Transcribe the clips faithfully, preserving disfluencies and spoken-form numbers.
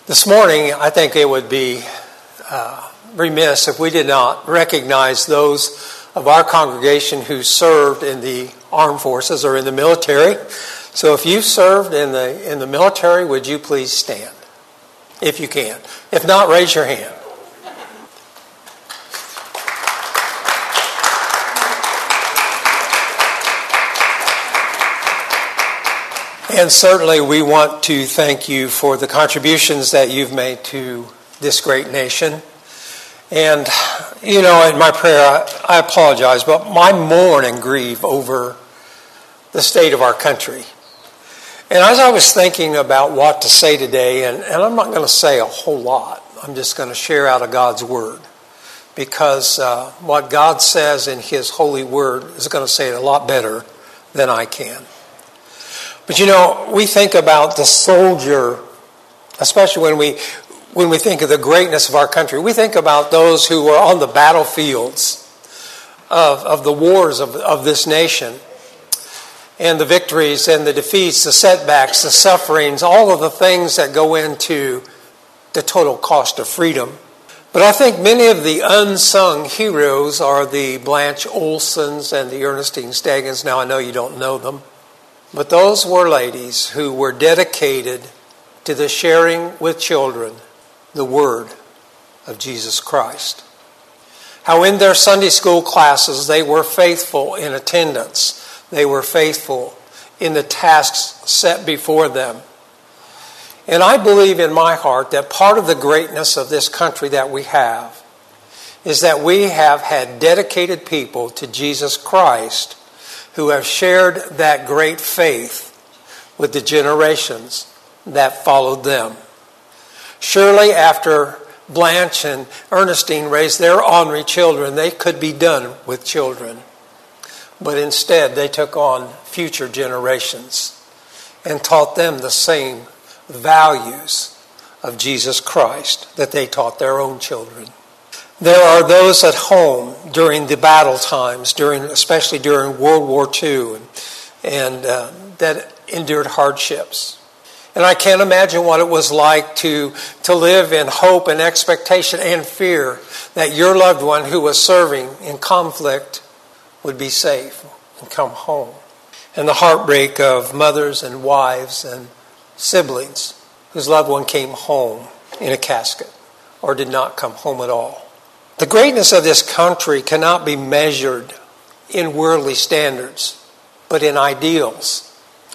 This morning, I think it would be uh, remiss if we did not recognize those of our congregation who served in the armed forces or in the military. So if you served in the in the military, would you please stand, if you can? If not, raise your hand. And certainly we want to thank you for the contributions that you've made to this great nation. And, you know, in my prayer, I, I apologize, but I mourn and grieve over the state of our country. And as I was thinking about what to say today, and, and I'm not going to say a whole lot, I'm just going to share out of God's Word. Because uh, what God says in His holy Word is going to say it a lot better than I can. But you know, we think about the soldier, especially when we when we think of the greatness of our country. We think about those who were on the battlefields of, of the wars of, of this nation. And the victories and the defeats, the setbacks, the sufferings, all of the things that go into the total cost of freedom. But I think many of the unsung heroes are the Blanche Olsons and the Ernestine Stagans. Now, I know you don't know them. But those were ladies who were dedicated to the sharing with children the word of Jesus Christ. How in their Sunday school classes they were faithful in attendance. They were faithful in the tasks set before them. And I believe in my heart that part of the greatness of this country that we have is that we have had dedicated people to Jesus Christ who have shared that great faith with the generations that followed them. Surely after Blanche and Ernestine raised their ornery children, they could be done with children. But instead, they took on future generations and taught them the same values of Jesus Christ that they taught their own children. There are those at home during the battle times, during especially during World War Two, and, and uh, that endured hardships. And I can't imagine what it was like to, to live in hope and expectation and fear that your loved one who was serving in conflict would be safe and come home. And the heartbreak of mothers and wives and siblings whose loved one came home in a casket or did not come home at all. The greatness of this country cannot be measured in worldly standards, but in ideals.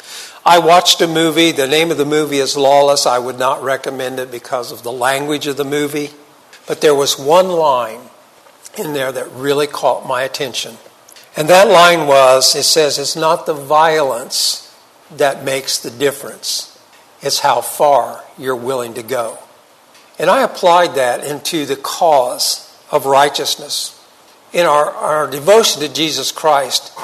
I watched a movie. The name of the movie is Lawless. I would not recommend it because of the language of the movie. But there was one line in there that really caught my attention. And that line was, it says, it's not the violence that makes the difference. It's how far you're willing to go. And I applied that into the cause of righteousness. In our, our devotion to Jesus Christ,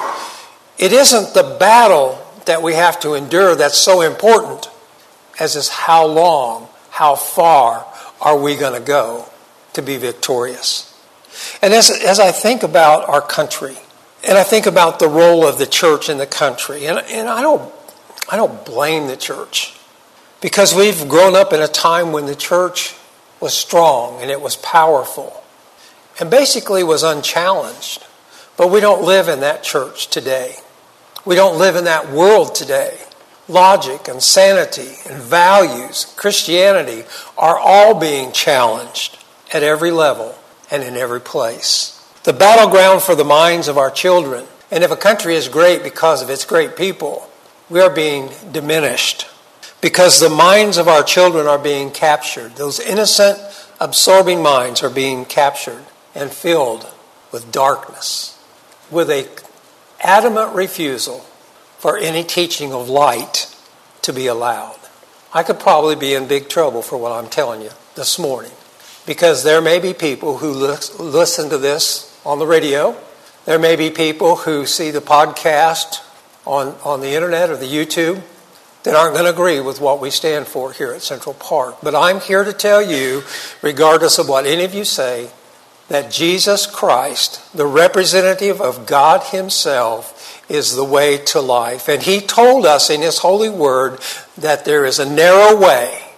it isn't the battle that we have to endure that's so important as is how long, how far are we going to go to be victorious. And as, as I think about our country, and I think about the role of the church in the country, and, and I don't, I don't blame the church, because we've grown up in a time when the church was strong and it was powerful and basically was unchallenged. But we don't live in that church today. We don't live in that world today. Logic and sanity and values, Christianity are all being challenged at every level and in every place. The battleground for the minds of our children. And if a country is great because of its great people, we are being diminished because the minds of our children are being captured. Those innocent, absorbing minds are being captured and filled with darkness, with a adamant refusal for any teaching of light to be allowed. I could probably be in big trouble for what I'm telling you this morning, because there may be people who listen to this on the radio. There may be people who see the podcast on, on the internet or the YouTube that aren't going to agree with what we stand for here at Central Park. But I'm here to tell you, regardless of what any of you say, that Jesus Christ, the representative of God Himself, is the way to life. And He told us in His holy word that there is a narrow way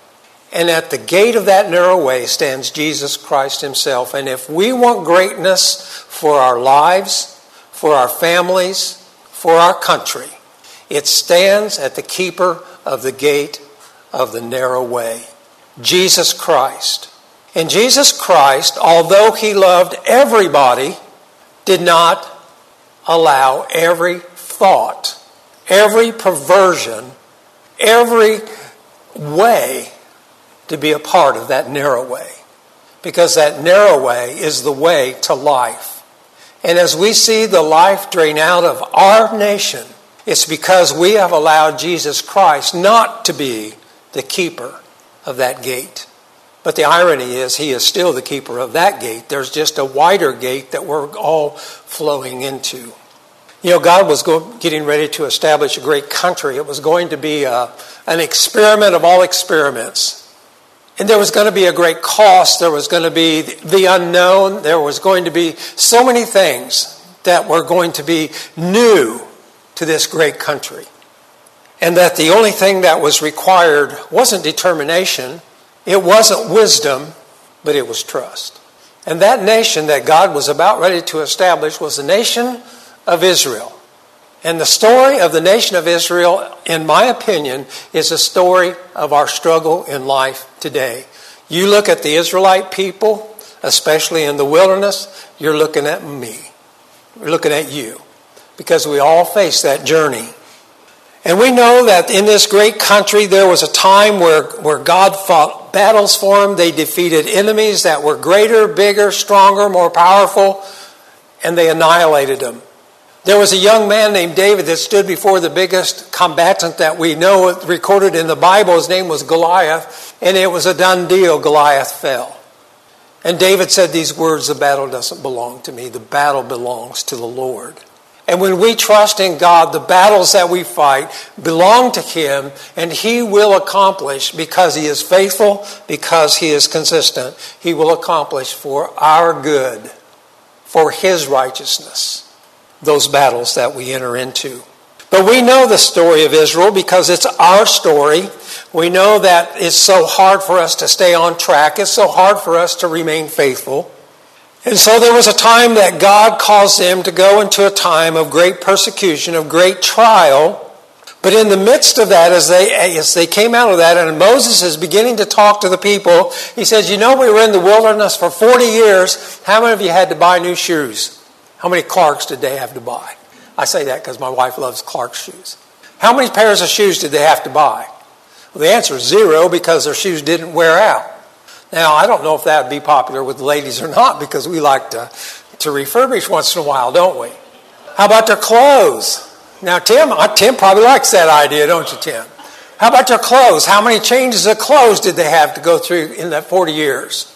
And at the gate of that narrow way stands Jesus Christ himself. And if we want greatness for our lives, for our families, for our country, it stands at the keeper of the gate of the narrow way, Jesus Christ. And Jesus Christ, although he loved everybody, did not allow every thought, every perversion, every way to be a part of that narrow way. Because that narrow way is the way to life. And as we see the life drain out of our nation, it's because we have allowed Jesus Christ not to be the keeper of that gate. But the irony is he is still the keeper of that gate. There's just a wider gate that we're all flowing into. You know, God was go- getting ready to establish a great country. It was going to be a, an experiment of all experiments. And there was going to be a great cost. There was going to be the unknown. There was going to be so many things that were going to be new to this great country. And that the only thing that was required wasn't determination. It wasn't wisdom, but it was trust. And that nation that God was about ready to establish was the nation of Israel. And the story of the nation of Israel, in my opinion, is a story of our struggle in life today. You look at the Israelite people, especially in the wilderness, you're looking at me. We're looking at you. Because we all face that journey. And we know that in this great country there was a time where, where God fought battles for them. They defeated enemies that were greater, bigger, stronger, more powerful, and they annihilated them. There was a young man named David that stood before the biggest combatant that we know recorded in the Bible. His name was Goliath, and it was a done deal. Goliath fell. And David said these words, "The battle doesn't belong to me. The battle belongs to the Lord." And when we trust in God, the battles that we fight belong to him, and he will accomplish, because he is faithful, because he is consistent, he will accomplish for our good, for his righteousness, those battles that we enter into. But we know the story of Israel because it's our story. We know that it's so hard for us to stay on track. It's so hard for us to remain faithful. And so there was a time that God caused them to go into a time of great persecution, of great trial. But in the midst of that, as they as they came out of that, and Moses is beginning to talk to the people, he says, you know, we were in the wilderness for forty years. How many of you had to buy new shoes? How many Clarks did they have to buy? I say that because my wife loves Clark's shoes. How many pairs of shoes did they have to buy? Well, the answer is zero, because their shoes didn't wear out. Now, I don't know if that would be popular with the ladies or not, because we like to, to refurbish once in a while, don't we? How about their clothes? Now, Tim, Tim probably likes that idea, don't you, Tim? How about their clothes? How many changes of clothes did they have to go through in that forty years?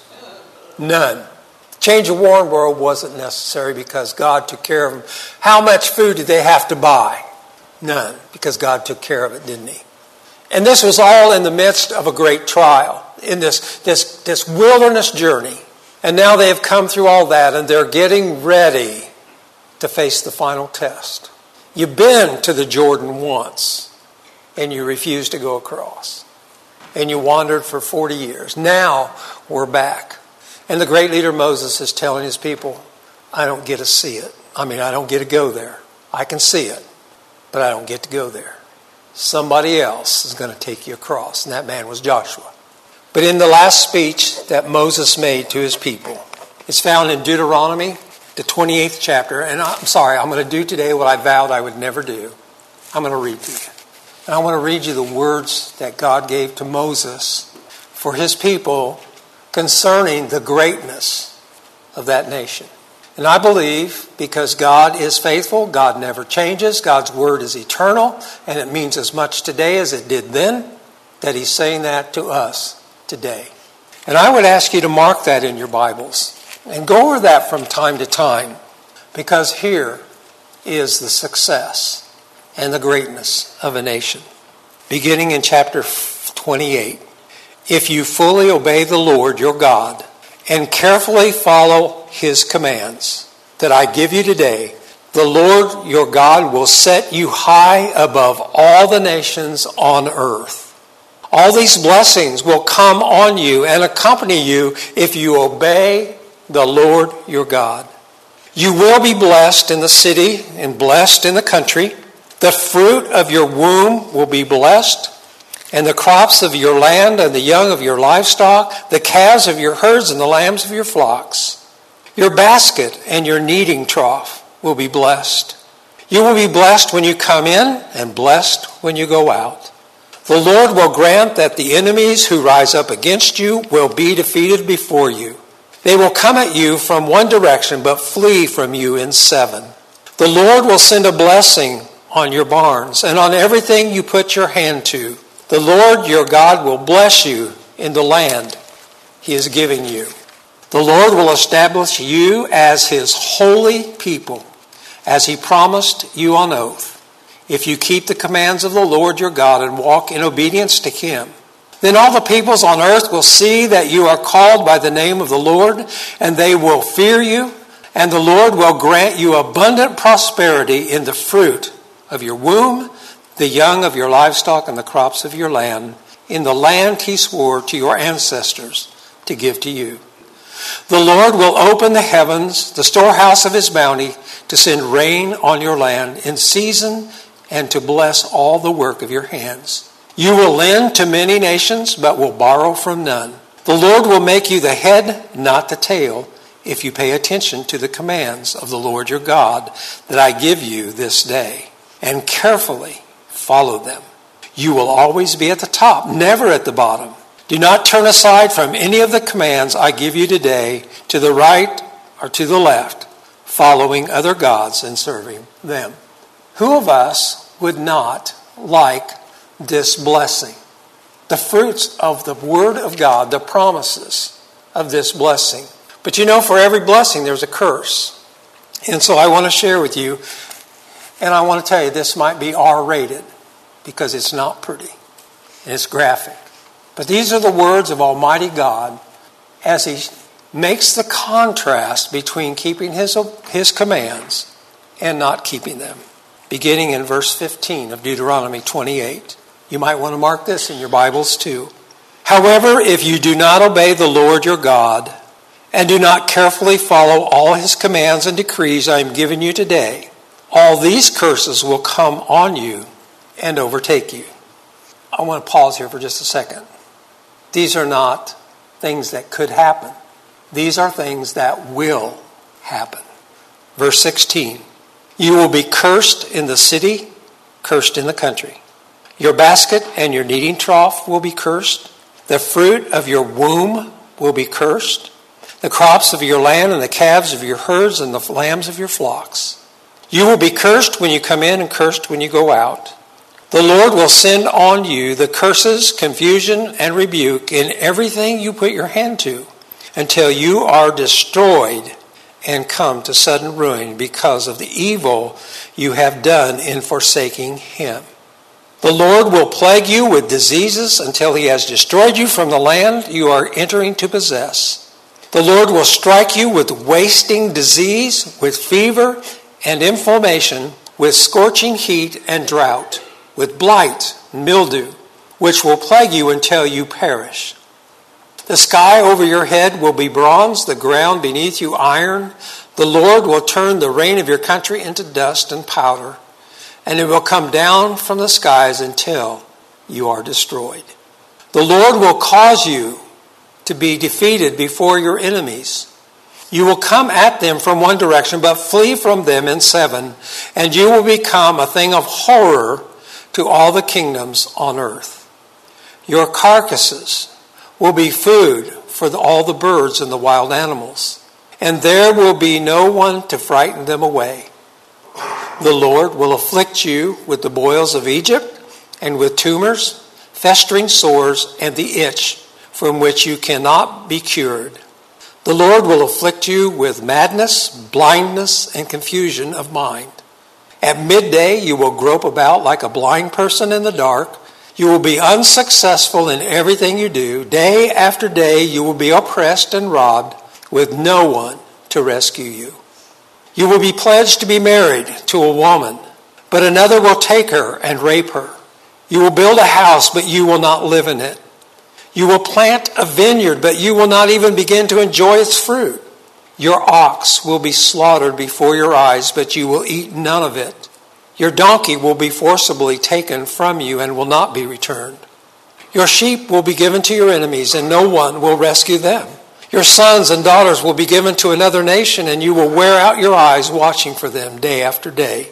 None. Change of wardrobe wasn't necessary because God took care of them. How much food did they have to buy? None, because God took care of it, didn't he? And this was all in the midst of a great trial, in this, this, this wilderness journey. And now they have come through all that, and they're getting ready to face the final test. You've been to the Jordan once, and you refused to go across. And you wandered for forty years. Now we're back. And the great leader Moses is telling his people, I don't get to see it. I mean, I don't get to go there. I can see it, but I don't get to go there. Somebody else is going to take you across. And that man was Joshua. But in the last speech that Moses made to his people, it's found in Deuteronomy, the twenty-eighth chapter. And I'm sorry, I'm going to do today what I vowed I would never do. I'm going to read to you. And I want to read you the words that God gave to Moses for his people concerning the greatness of that nation. And I believe, because God is faithful, God never changes, God's word is eternal, and it means as much today as it did then, that he's saying that to us today. And I would ask you to mark that in your Bibles and go over that from time to time, because here is the success and the greatness of a nation. Beginning in chapter twenty-eight. If you fully obey the Lord your God and carefully follow his commands that I give you today, the Lord your God will set you high above all the nations on earth. All these blessings will come on you and accompany you if you obey the Lord your God. You will be blessed in the city and blessed in the country. The fruit of your womb will be blessed, and the crops of your land and the young of your livestock, the calves of your herds and the lambs of your flocks. Your basket and your kneading trough will be blessed. You will be blessed when you come in and blessed when you go out. The Lord will grant that the enemies who rise up against you will be defeated before you. They will come at you from one direction, but flee from you in seven. The Lord will send a blessing on your barns and on everything you put your hand to. The Lord your God will bless you in the land he is giving you. The Lord will establish you as his holy people, as he promised you on oath, if you keep the commands of the Lord your God and walk in obedience to him. Then all the peoples on earth will see that you are called by the name of the Lord, and they will fear you, and the Lord will grant you abundant prosperity in the fruit of your womb, the young of your livestock, and the crops of your land, in the land he swore to your ancestors to give to you. The Lord will open the heavens, the storehouse of his bounty, to send rain on your land in season and to bless all the work of your hands. You will lend to many nations, but will borrow from none. The Lord will make you the head, not the tail, if you pay attention to the commands of the Lord your God that I give you this day, and carefully follow them. You will always be at the top, never at the bottom. Do not turn aside from any of the commands I give you today to the right or to the left, following other gods and serving them. Who of us would not like this blessing? The fruits of the Word of God, the promises of this blessing. But you know, for every blessing there's a curse. And so I want to share with you, and I want to tell you this might be R-rated because it's not pretty and it's graphic. But these are the words of Almighty God as he makes the contrast between keeping his, his commands and not keeping them. Beginning in verse fifteen of Deuteronomy twenty-eight. You might want to mark this in your Bibles too. However, if you do not obey the Lord your God and do not carefully follow all his commands and decrees I am giving you today, all these curses will come on you and overtake you. I want to pause here for just a second. These are not things that could happen. These are things that will happen. Verse sixteen. You will be cursed in the city, cursed in the country. Your basket and your kneading trough will be cursed. The fruit of your womb will be cursed. The crops of your land and the calves of your herds and the lambs of your flocks. You will be cursed when you come in and cursed when you go out. The Lord will send on you the curses, confusion, and rebuke in everything you put your hand to, until you are destroyed and come to sudden ruin because of the evil you have done in forsaking him. The Lord will plague you with diseases until he has destroyed you from the land you are entering to possess. The Lord will strike you with wasting disease, with fever and inflammation, with scorching heat and drought, with blight and mildew, which will plague you until you perish. The sky over your head will be bronze, the ground beneath you iron. The Lord will turn the rain of your country into dust and powder, and it will come down from the skies until you are destroyed. The Lord will cause you to be defeated before your enemies. You will come at them from one direction, but flee from them in seven, and you will become a thing of horror to all the kingdoms on earth. Your carcasses will be food for the, all the birds and the wild animals, and there will be no one to frighten them away. The Lord will afflict you with the boils of Egypt and with tumors, festering sores, and the itch from which you cannot be cured. The Lord will afflict you with madness, blindness, and confusion of mind. At midday you will grope about like a blind person in the dark. You will be unsuccessful in everything you do. Day after day you will be oppressed and robbed with no one to rescue you. You will be pledged to be married to a woman, but another will take her and rape her. You will build a house, but you will not live in it. You will plant a vineyard, but you will not even begin to enjoy its fruit. Your ox will be slaughtered before your eyes, but you will eat none of it. Your donkey will be forcibly taken from you and will not be returned. Your sheep will be given to your enemies, and no one will rescue them. Your sons and daughters will be given to another nation, and you will wear out your eyes watching for them day after day,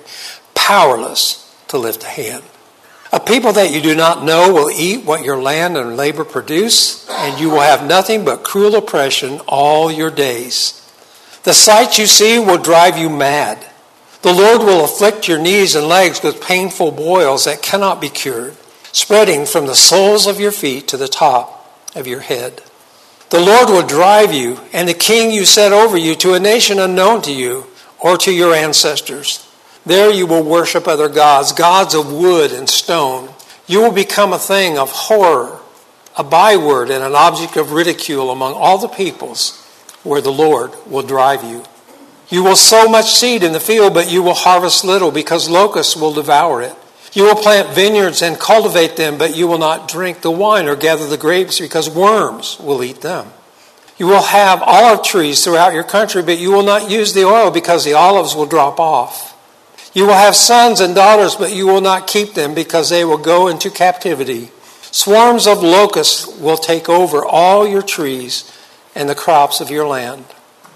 powerless to lift a hand. A people that you do not know will eat what your land and labor produce, and you will have nothing but cruel oppression all your days. The sight you see will drive you mad. The Lord will afflict your knees and legs with painful boils that cannot be cured, spreading from the soles of your feet to the top of your head. The Lord will drive you and the king you set over you to a nation unknown to you or to your ancestors. There you will worship other gods, gods of wood and stone. You will become a thing of horror, a byword and an object of ridicule among all the peoples where the Lord will drive you. You will sow much seed in the field, but you will harvest little because locusts will devour it. You will plant vineyards and cultivate them, but you will not drink the wine or gather the grapes because worms will eat them. You will have olive trees throughout your country, but you will not use the oil because the olives will drop off. You will have sons and daughters, but you will not keep them because they will go into captivity. Swarms of locusts will take over all your trees and the crops of your land.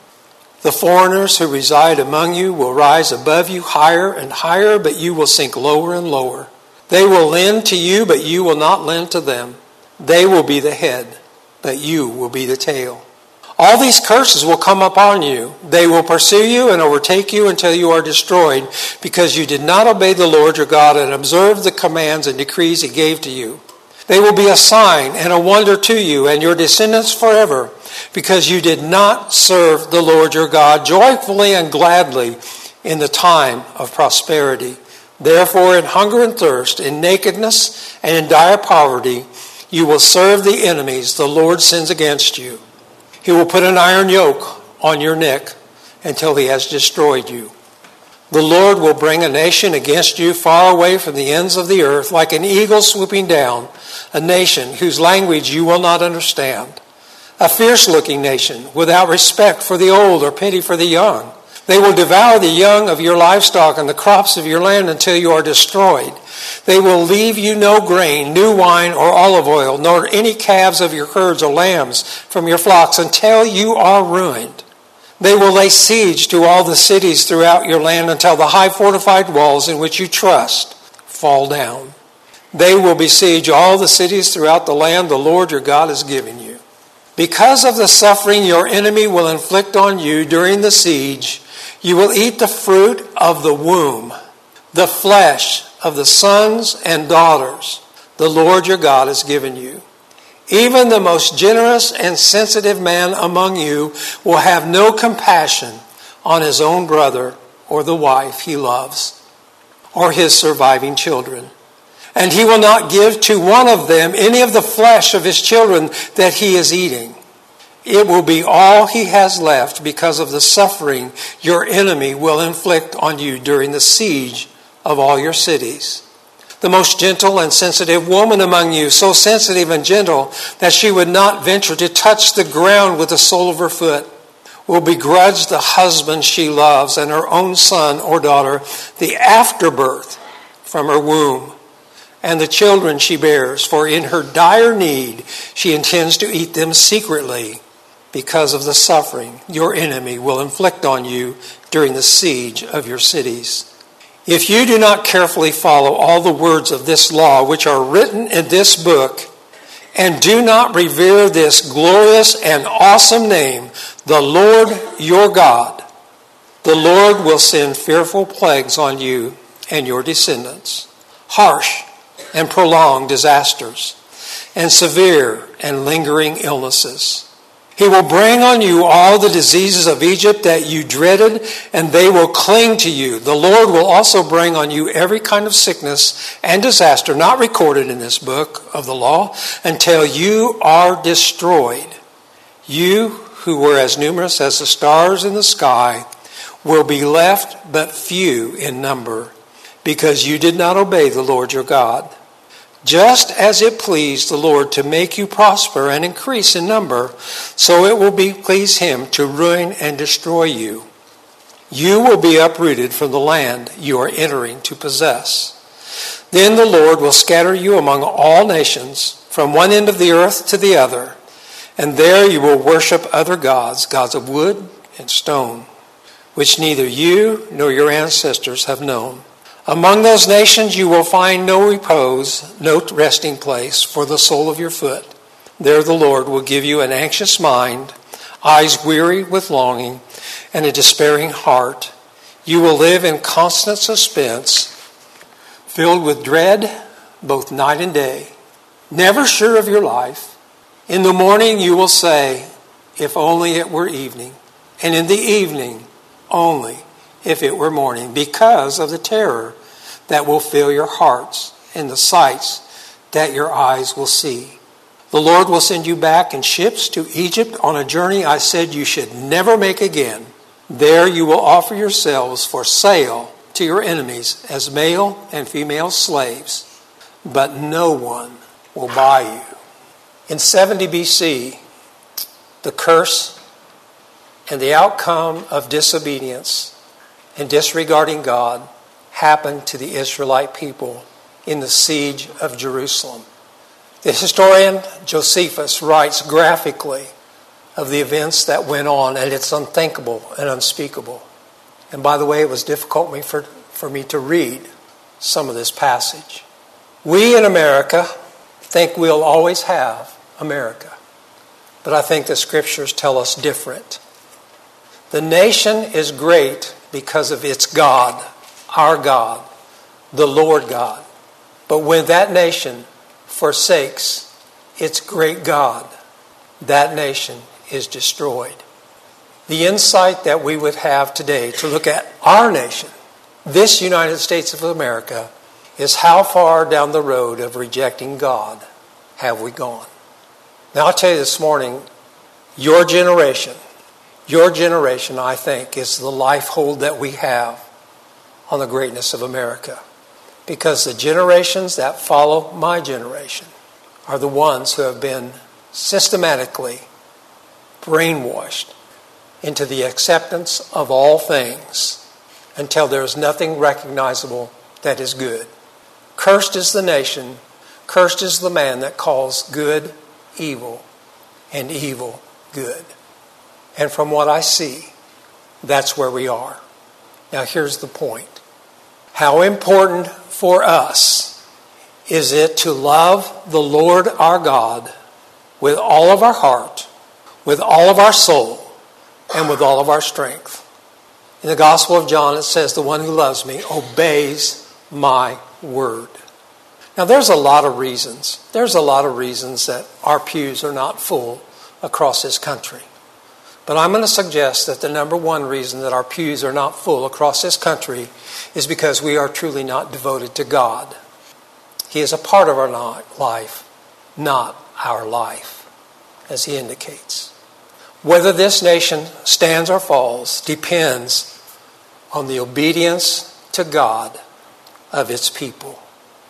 The foreigners who reside among you will rise above you higher and higher, but you will sink lower and lower. They will lend to you, but you will not lend to them. They will be the head, but you will be the tail. All these curses will come upon you. They will pursue you and overtake you until you are destroyed, because you did not obey the Lord your God and observe the commands and decrees he gave to you. They will be a sign and a wonder to you and your descendants forever, because you did not serve the Lord your God joyfully and gladly in the time of prosperity. Therefore, in hunger and thirst, in nakedness and in dire poverty, you will serve the enemies the Lord sends against you. He will put an iron yoke on your neck until he has destroyed you. The Lord will bring a nation against you far away from the ends of the earth, like an eagle swooping down, a nation whose language you will not understand. A fierce-looking nation, without respect for the old or pity for the young. They will devour the young of your livestock and the crops of your land until you are destroyed. They will leave you no grain, new wine, or olive oil, nor any calves of your herds or lambs from your flocks until you are ruined. They will lay siege to all the cities throughout your land until the high fortified walls in which you trust fall down. They will besiege all the cities throughout the land the Lord your God has given you. Because of the suffering your enemy will inflict on you during the siege, you will eat the fruit of the womb, the flesh of the sons and daughters the Lord your God has given you. Even the most generous and sensitive man among you will have no compassion on his own brother or the wife he loves or his surviving children. And he will not give to one of them any of the flesh of his children that he is eating. It will be all he has left because of the suffering your enemy will inflict on you during the siege of all your cities. The most gentle and sensitive woman among you, so sensitive and gentle that she would not venture to touch the ground with the sole of her foot, will begrudge the husband she loves and her own son or daughter the afterbirth from her womb and the children she bears, for in her dire need she intends to eat them secretly because of the suffering your enemy will inflict on you during the siege of your cities. If you do not carefully follow all the words of this law which are written in this book, and do not revere this glorious and awesome name, the Lord your God, the Lord will send fearful plagues on you and your descendants, harsh and prolonged disasters, and severe and lingering illnesses. He will bring on you all the diseases of Egypt that you dreaded, and they will cling to you. The Lord will also bring on you every kind of sickness and disaster not recorded in this book of the law until you are destroyed. You who were as numerous as the stars in the sky will be left but few in number, because you did not obey the Lord your God. Just as it pleased the Lord to make you prosper and increase in number, so it will be please him to ruin and destroy you. You will be uprooted from the land you are entering to possess. Then the Lord will scatter you among all nations, from one end of the earth to the other, and there you will worship other gods, gods of wood and stone, which neither you nor your ancestors have known. Among those nations you will find no repose, no resting place for the sole of your foot. There the Lord will give you an anxious mind, eyes weary with longing, and a despairing heart. You will live in constant suspense, filled with dread both night and day, never sure of your life. In the morning you will say, if only it were evening, and in the evening only if it were morning, because of the terror that will fill your hearts and the sights that your eyes will see. The Lord will send you back in ships to Egypt on a journey I said you should never make again. There you will offer yourselves for sale to your enemies as male and female slaves, but no one will buy you. In seventy B C, the curse and the outcome of disobedience and disregarding God happened to the Israelite people in the siege of Jerusalem. The historian Josephus writes graphically of the events that went on, and it's unthinkable and unspeakable. And by the way, it was difficult for, for me to read some of this passage. We in America think we'll always have America, but I think the scriptures tell us different. The nation is great because of its God, our God, the Lord God. But when that nation forsakes its great God, that nation is destroyed. The insight that we would have today to look at our nation, this United States of America, is how far down the road of rejecting God have we gone? Now I'll tell you this morning, your generation, your generation, I think, is the life hold that we have on the greatness of America. Because the generations that follow my generation are the ones who have been systematically brainwashed into the acceptance of all things until there is nothing recognizable that is good. Cursed is the nation, cursed is the man that calls good evil and evil good. And from what I see, that's where we are. Now here's the point. How important for us is it to love the Lord our God with all of our heart, with all of our soul, and with all of our strength. In the Gospel of John it says, the one who loves me obeys my word. Now there's a lot of reasons. There's a lot of reasons that our pews are not full across this country. But I'm going to suggest that the number one reason that our pews are not full across this country is because we are truly not devoted to God. He is a part of our life, not our life, as he indicates. Whether this nation stands or falls depends on the obedience to God of its people.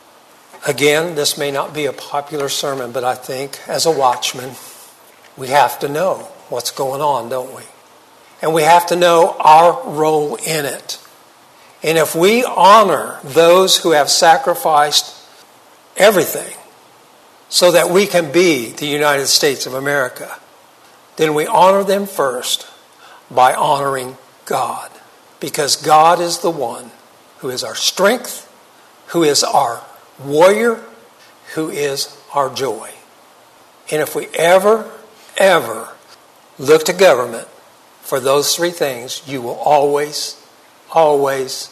Again, this may not be a popular sermon, but I think as a watchman, we have to know what's going on, don't we? And we have to know our role in it. And if we honor those who have sacrificed everything so that we can be the United States of America, then we honor them first by honoring God. Because God is the one who is our strength, who is our warrior, who is our joy. And if we ever, ever look to government for those three things, you will always, always,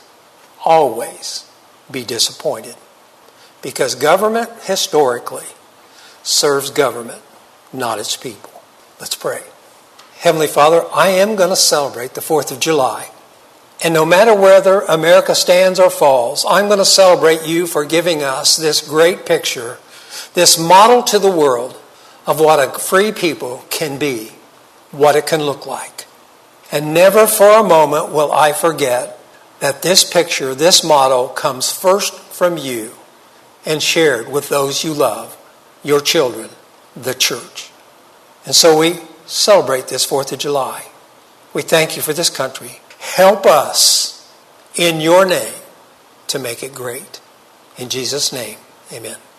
always be disappointed. Because government, historically, serves government, not its people. Let's pray. Heavenly Father, I am going to celebrate the fourth of July. And no matter whether America stands or falls, I'm going to celebrate you for giving us this great picture, this model to the world of what a free people can be, what it can look like. And never for a moment will I forget that this picture, this model, comes first from you and shared with those you love, your children, the church. And so we celebrate this fourth of July. We thank you for this country. Help us in your name to make it great. In Jesus' name, amen.